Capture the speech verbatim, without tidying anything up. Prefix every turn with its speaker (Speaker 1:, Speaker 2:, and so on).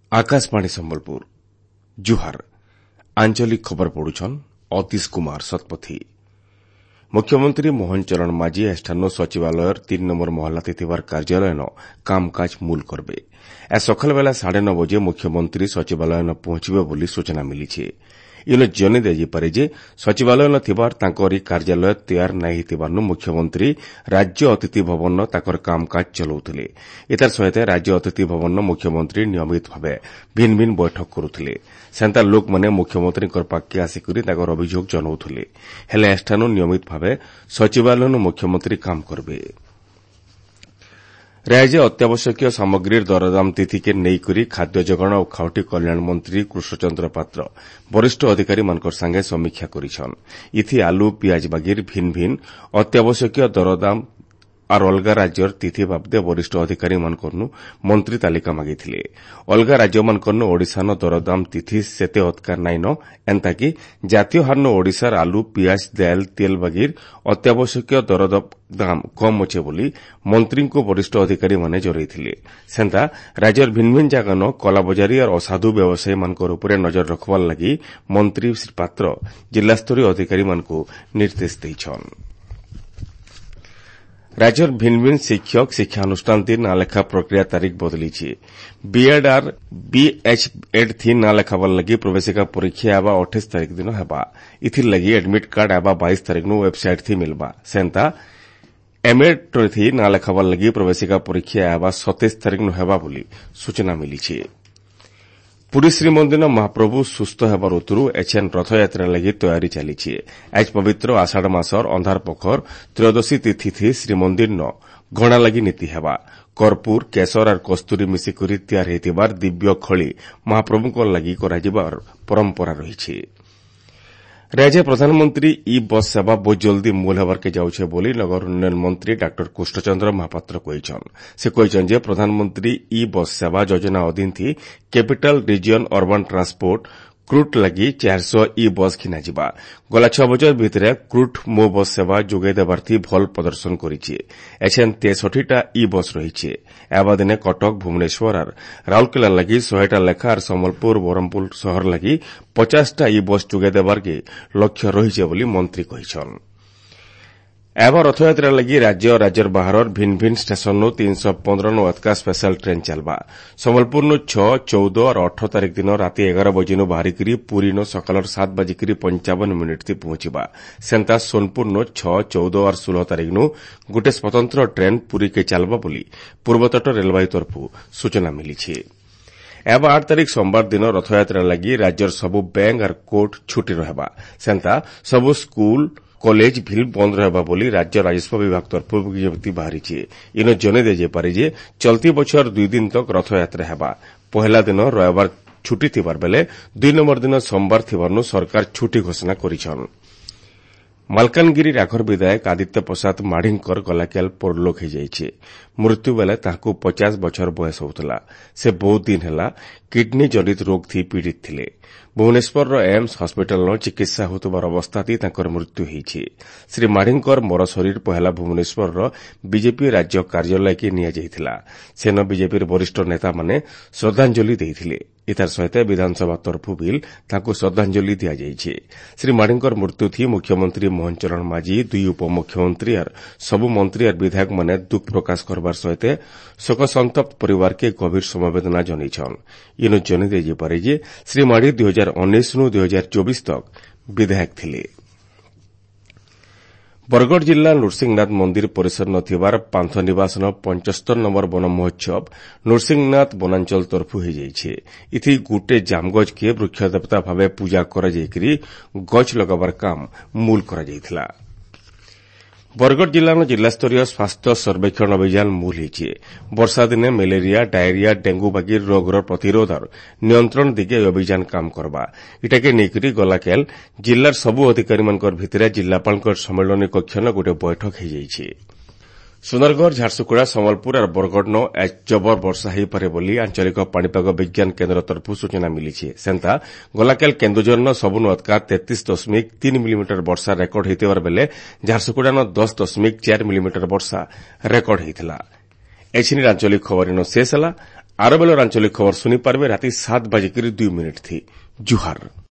Speaker 1: आकाशवाणी संबलपुर जुहार आंचलिक खबर पढ़ुछन अतीश कुमार शतपथी। मुख्यमंत्री मोहन चरण माझी एठान सचिवालय तीन नंबर महलाते थिबार कार्यालयन कामकाज मूल करबे। ए सकाल बेला साढ़े नौ बजे मुख्यमंत्री सचिवालयन पहुंचबे बोली सूचना मिली। इनो जनै दिजापे जे सचिवालय थिबार तांकरी कार्यालय तैयार नहीं थिबारनु मुख्यमंत्री राज्य अतिथि भवन ताकर कामकाज चलाउथिले। इतार सहित राज्य अतिथि भवन मुख्यमंत्री नियमित भावे भिन्न भिन्न बैठक करुथिले। सेंता लोक माने मुख्यमंत्री पाखे आसिकरी ताकर अभियोग जनाउथिले। हेले एठानु नियमित भावे सचिवालय मुख्यमंत्री काम करबे। राज्य अत्यावश्यकीय सामग्री दरदाम तिथि के नैकरी खाद्य जोगाण और खाउटी कल्याण मंत्री कृष्णचंद्र पात्र वरिष्ठ अधिकारी मानकर संगे समीक्षा करिछन। इथि आलू पियाज बागिर भिन्न भिन्न अत्यावश्यकीय दरदाम और अलगा राज्यर तिथि बाबदे वरिष्ठ अधिकारी मानकरनु मंत्री तालिका मागिथिले। अलगा राज्य मानकरनु ओडिशानो दरदाम तिथि सेते अतकार नाइन एंताकि जातीय हारनो ओडिशार आलू पियाज दाल तेल बागिर अत्यावश्यकीय दरदाम कम अच्छे बोली मंत्री को वरिष्ठ अधिकारी माने जरैथिले। सेंता राज्यर भिन्न भिन्न जागानो कलाबजारी और असाधु व्यवसायी मानकर उपरे नजर रखवार लगी मंत्री श्री पात्र जिलास्तरीय अधिकारी मानकु निर्देश दैछन। राज्यर भिन्न भिन्न शिक्षक शिक्षानुष्ठान थी ना लेखा प्रक्रिया तारीख बदली बीएड और बीएचएड थी ना लेखाबार लगी प्रवेशिका परीक्षा आबा अठाईस तारीख दिन हेबा। इथिर लगी एडमिट कार्ड आबा बाईस तारीख नु वेबसाइट थी मिलबा। सेंता एमएड थी ना लेखाबार लगी प्रवेशिका परीक्षा आबा सत्ताईस तारीख नु हेबा बोली सूचना मिली। पुरी श्रीमंदिर महाप्रभु सुस्थ हेबार उतरु एछेन रथयात्रा लगी तैयारी चली। आज पवित्र आषाढ़ मासर अंधार पखर त्रयोदशी तिथि थी श्रीमंदिर न घणा लगी नीति हेबा। कर्पूर केसर और कस्तूरी मिसिकरी तैयार हेतिबार दिव्य खली महाप्रभुक लगी कराजिबार परंपरा रही। राज्य प्रधानमंत्री ई बस सेवा बहुत जल्दी मूल हेबार के जाउछे बोली नगर उन्नयन मंत्री डाक्टर कृष्णचंद्र महापात्र कहिछन। से कहिछन जे प्रधानमंत्री ई बस सेवा योजना अधीन थी कैपिटल रिजियन अर्बन ट्रांसपोर्ट क्रूट लगी चार सौ ई बस किना जिबा। गला छह बजर भितरे क्रूट मो बस सेवा जोगाई देबार थी भल प्रदर्शन करिछे। एछेन तेसठी टा ई बस रहिछे। एबादिने कटक भुवनेश्वर और राउरकेला लगी सौ टा लेखा और संबलपुर बरहमपुर शहर लगी पचास टा ई बस जोगाई देबार के लक्ष्य रहिछे बोली मंत्री कहिछन। एवं रथयात्रा लगी राज्य और राज्यर बाहर भिन्न भिन्न स्टेशन तीन सौ पंद्रह नो अतका स्पेशल ट्रेन चलबा। संबलपुर नो छह चौदह और अठारह तारीख दिन राति एगार बजे नो बाहरिकी पुरी नो सकाल सात बजिकी पंचावन मिनिट थी पहुंचबा। सेंता सोनपुर नो छह चौदह और षोलह तारीख नो गोटे स्वतंत्र ट्रेन पुरी के चलबा बोली पूर्वतट रेलवे तरफु सूचना मिली। एवं आठ तारीख सोमवार दिन रथयात्रा लगी राज्यर सबु बैंक और कोर्ट छुट्टी रहबा। सेंता सबु स्कूल कॉलेज भी बंद रहबा बोली राज्य राजस्व विभाग तरफ विज्ञप्ति बाहरी। इन जनै दिजापे जे चलती बछर दुई दिन तक रथयात्रा हेबा। पहला दिन रविवार छुट्टी थिबार बेले दुई नंबर दिन सोमवार थिबारनु सरकार छुट्टी घोषणा करिछन। मालकानगिरी राखर विधायक आदित्य प्रसाद माढ़ीकर गलाकाल परलोक हो जाइए। मृत्यु बेले ताकू पचास बछर बयस होतला। से बहुत दिन हेला किडनी जनित रोग थी पीड़ित थिले। भुवनेश्वर एम्स हस्पिटाल चिकित्सा होतबार अवस्था थी तांकर मृत्यु होईछि। श्री माढ़ीकर मर शरीर पहला भुवनेश्वर बीजेपी राज्य कार्यालय के निया जाइथिला। सेन बीजेपी वरिष्ठ नेता माने श्रद्धांजलि देइथिले। इतार सहित विधानसभा तरफु बिल तांको श्रद्धांजलि दिया जाइछि। श्री माढ़ीकर मृत्यु थी मुख्यमंत्री मोहन चरण माझी दुई उपमुख्यमंत्री और सबु मंत्री और विधायक माने दुख प्रकाश करबार सहित शोक संतप्त परिवार के गभीर समवेदना जनाइछन। इनो जनै दिजापे जे श्री माढ़ी दुई हजार उन्नीस नु दुई हजार चौबीस तक विधायक थिले। बरगढ़ जिला नृसिंहनाथ मंदिर परिसर नथिबार पांथ निवासन पंचस्तर नंबर वन महोत्सव नृसिंहनाथ वनांचल तरफु हो जाइए। इथि गोटे जामगज के वृक्ष देवता भावे पूजा करा जाइकरी गछ लगाबार काम मूल करा जाइथिला। बरगढ़ जिला जिलास्तरीय स्वास्थ्य सर्वेक्षण अभियान मूल होइछे। वर्षा दिने मलेरिया डायरिया डेंगू बागी रोगर प्रतिरोध और नियंत्रण दिगे अभियान काम करबा। इटाके नेकरी गलाकाल जिलार सबु अधिकारी मानकर भितरे जिलापालकर सम्मेलनी कक्ष न गोटे बैठक हो जाइछे। सुंदरगढ़ झारसुगुड़ा संबलपुर और बरगढ़ न आज जबर वर्षा हो पारे बोली आंचलिक पाणीपाग विज्ञान केन्द्र तरफु सूचना मिली। सेंता गलाकाल केन्दुझर न सबुनु अतका तेतीस दशमिक तीन मिलीमीटर वर्षा रेकर्ड होइतिबार बेले झारसुगुड़ा न दस दशमिक चार मिलीमीटर वर्षा रेकर्ड होइतिला। एछिनी आंचलिक खबर इन शेष होला। आर बेलर आंचलिक खबर सुनी पारबे राति सात बजे दुई मिनिट थी जुहार।